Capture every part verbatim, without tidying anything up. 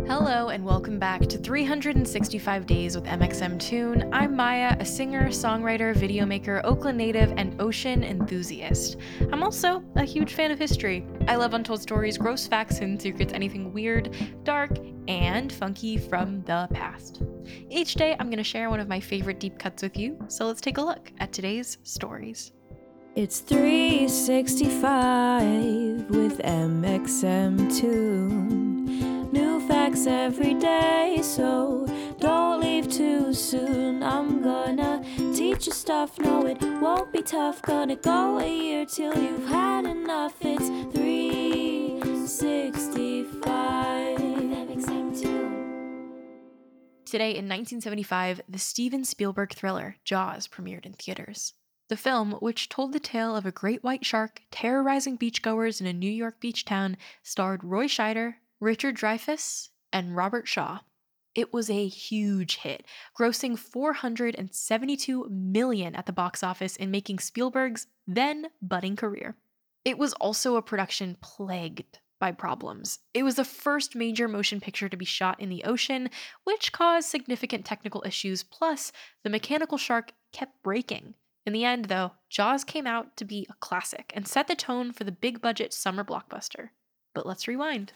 Hello and welcome back to three hundred sixty-five Days with M X M Toon. I'm Maya, a singer, songwriter, videomaker, Oakland native, and ocean enthusiast. I'm also a huge fan of history. I love untold stories, gross facts, and secrets, anything weird, dark, and funky from the past. Each day, I'm going to share one of my favorite deep cuts with you, so let's take a look at today's stories. It's three sixty-five with M X M Toon. New facts every day, so don't leave too soon. I'm gonna teach you stuff, no it won't be tough. Gonna go a year till you've had enough. It's three sixty-five M X M Toon. Today in nineteen seventy-five, the Steven Spielberg thriller Jaws premiered in theaters. The film, which told the tale of a great white shark terrorizing beachgoers in a New York beach town, starred Roy Scheider, Richard Dreyfuss, and Robert Shaw. It was a huge hit, grossing four hundred seventy-two million dollars at the box office and making Spielberg's then budding career. It was also a production plagued by problems. It was the first major motion picture to be shot in the ocean, which caused significant technical issues, plus the mechanical shark kept breaking. In the end, though, Jaws came out to be a classic and set the tone for the big-budget summer blockbuster. But let's rewind.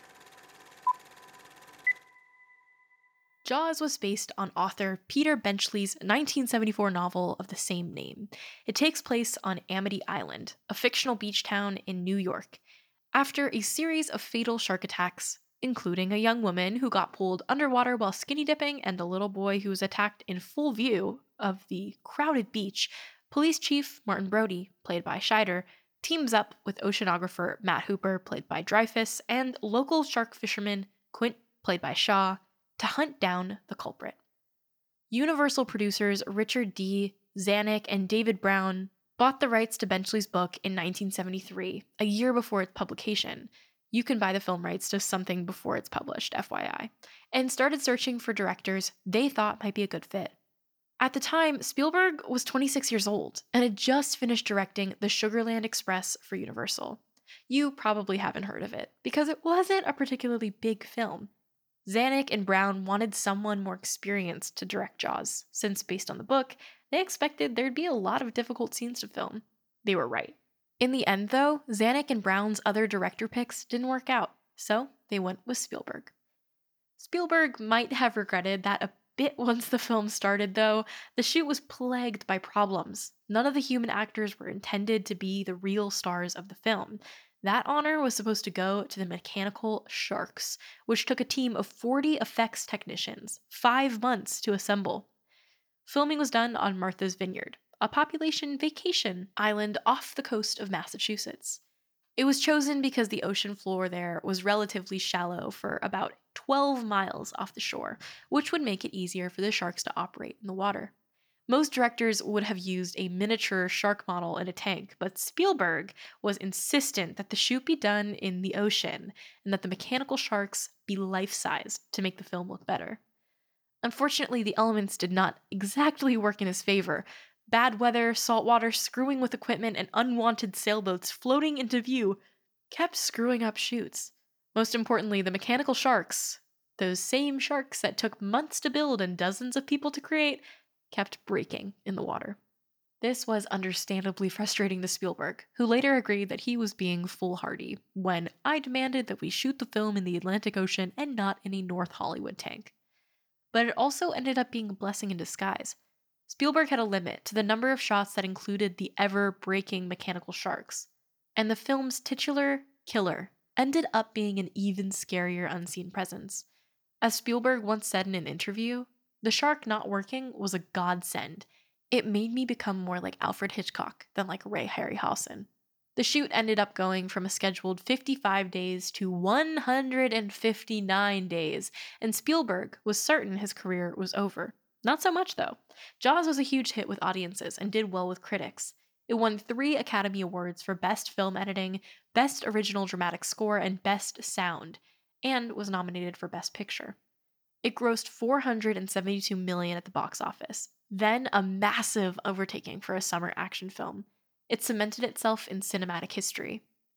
Jaws was based on author Peter Benchley's nineteen seventy-four novel of the same name. It takes place on Amity Island, a fictional beach town in New York. After a series of fatal shark attacks, including a young woman who got pulled underwater while skinny dipping and a little boy who was attacked in full view of the crowded beach, Police Chief Martin Brody, played by Scheider, teams up with oceanographer Matt Hooper, played by Dreyfuss, and local shark fisherman Quint, played by Shaw, to hunt down the culprit. Universal producers Richard D. Zanuck and David Brown bought the rights to Benchley's book in nineteen seventy-three, a year before its publication. You can buy the film rights to something before it's published, F Y I, and started searching for directors they thought might be a good fit. At the time, Spielberg was twenty-six years old and had just finished directing The Sugarland Express for Universal. You probably haven't heard of it, because it wasn't a particularly big film. Zanuck and Brown wanted someone more experienced to direct Jaws, since based on the book, they expected there'd be a lot of difficult scenes to film. They were right. In the end, though, Zanuck and Brown's other director picks didn't work out, so they went with Spielberg. Spielberg might have regretted that a bit once the film started, though. The shoot was plagued by problems. None of the human actors were intended to be the real stars of the film. That honor was supposed to go to the mechanical sharks, which took a team of forty effects technicians, five months to assemble. Filming was done on Martha's Vineyard, a population vacation island off the coast of Massachusetts. It was chosen because the ocean floor there was relatively shallow for about twelve miles off the shore, which would make it easier for the sharks to operate in the water. Most directors would have used a miniature shark model in a tank, but Spielberg was insistent that the shoot be done in the ocean and that the mechanical sharks be life-sized to make the film look better. Unfortunately, the elements did not exactly work in his favor. Bad weather, salt water screwing with equipment, and unwanted sailboats floating into view kept screwing up shoots. Most importantly, the mechanical sharks, those same sharks that took months to build and dozens of people to create, kept breaking in the water. This was understandably frustrating to Spielberg, who later agreed that he was being foolhardy when I demanded that we shoot the film in the Atlantic Ocean and not in a North Hollywood tank. But it also ended up being a blessing in disguise. Spielberg had a limit to the number of shots that included the ever-breaking mechanical sharks, and the film's titular killer ended up being an even scarier unseen presence. As Spielberg once said in an interview, the shark not working was a godsend. It made me become more like Alfred Hitchcock than like Ray Harryhausen. The shoot ended up going from a scheduled fifty-five days to one hundred fifty-nine days, and Spielberg was certain his career was over. Not so much, though. Jaws was a huge hit with audiences and did well with critics. It won three Academy Awards for Best Film Editing, Best Original Dramatic Score, and Best Sound, and was nominated for Best Picture. It grossed four hundred seventy-two million dollars at the box office, then a massive overtaking for a summer action film. It cemented itself in cinematic history.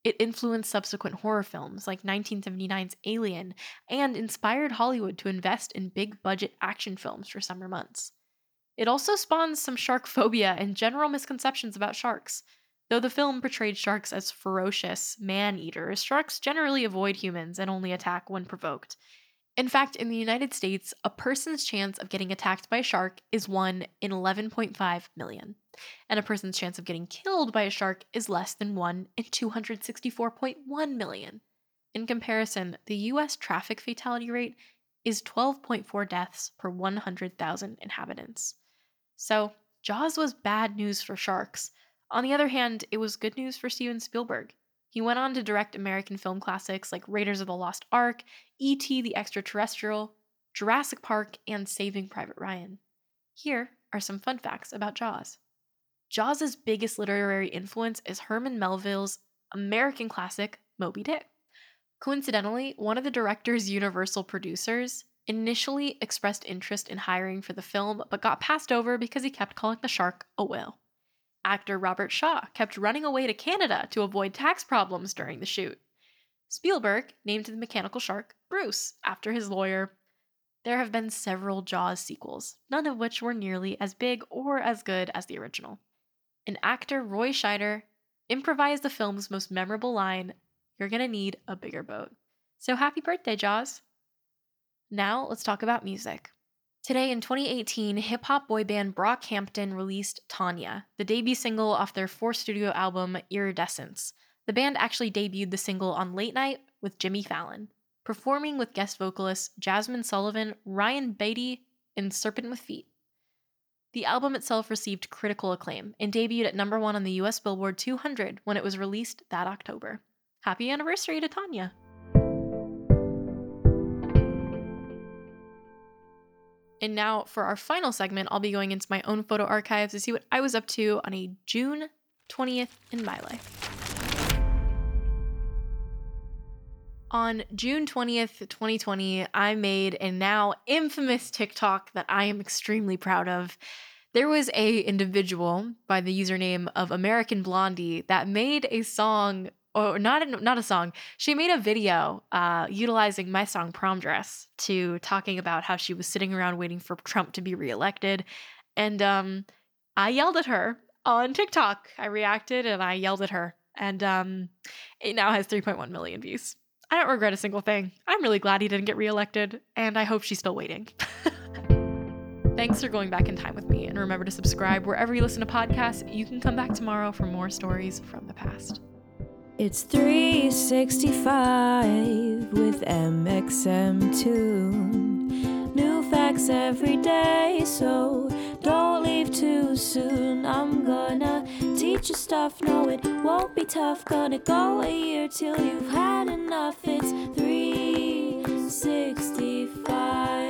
It influenced subsequent horror films like nineteen seventy-nine's Alien and inspired Hollywood to invest in big-budget action films for summer months. It also spawns some shark phobia and general misconceptions about sharks. Though the film portrayed sharks as ferocious man-eaters, sharks generally avoid humans and only attack when provoked. In fact, in the United States, a person's chance of getting attacked by a shark is one in eleven point five million, and a person's chance of getting killed by a shark is less than one in two hundred sixty-four point one million. In comparison, the U S traffic fatality rate is twelve point four deaths per one hundred thousand inhabitants. So, Jaws was bad news for sharks. On the other hand, it was good news for Steven Spielberg. He went on to direct American film classics like Raiders of the Lost Ark, E T the Extraterrestrial, Jurassic Park, and Saving Private Ryan. Here are some fun facts about Jaws. Jaws' biggest literary influence is Herman Melville's American classic, Moby Dick. Coincidentally, one of the director's Universal producers initially expressed interest in hiring for the film, but got passed over because he kept calling the shark a whale. Actor Robert Shaw kept running away to Canada to avoid tax problems during the shoot. Spielberg named the mechanical shark Bruce after his lawyer. There have been several Jaws sequels, none of which were nearly as big or as good as the original. And actor Roy Scheider improvised the film's most memorable line, "You're gonna need a bigger boat." So happy birthday, Jaws! Now let's talk about music. Today in twenty eighteen, hip-hop boy band Brockhampton released Tanya, the debut single off their fourth studio album, Iridescence. The band actually debuted the single on Late Night with Jimmy Fallon, performing with guest vocalists Jasmine Sullivan, Ryan Beatty, and Serpent with Feet. The album itself received critical acclaim and debuted at number one on the U S Billboard two hundred when it was released that October. Happy anniversary to Tanya! And now for our final segment, I'll be going into my own photo archives to see what I was up to on a June twentieth in my life. On June twentieth, twenty twenty, I made a now infamous TikTok that I am extremely proud of. There was a individual by the username of American Blondie that made a song, or not a, not a song, she made a video uh, utilizing my song Prom Dress to talking about how she was sitting around waiting for Trump to be reelected. And um, I yelled at her on TikTok. I reacted and I yelled at her. And um, it now has three point one million views. I don't regret a single thing. I'm really glad he didn't get reelected, and I hope she's still waiting. Thanks for going back in time with me, and remember to subscribe wherever you listen to podcasts. You can come back tomorrow for more stories from the past. It's three sixty-five with M X M Tune. New facts every day, so don't leave too soon. I'm gonna teach you stuff, no it won't be tough. Gonna go a year till you've had enough. It's three sixty-five.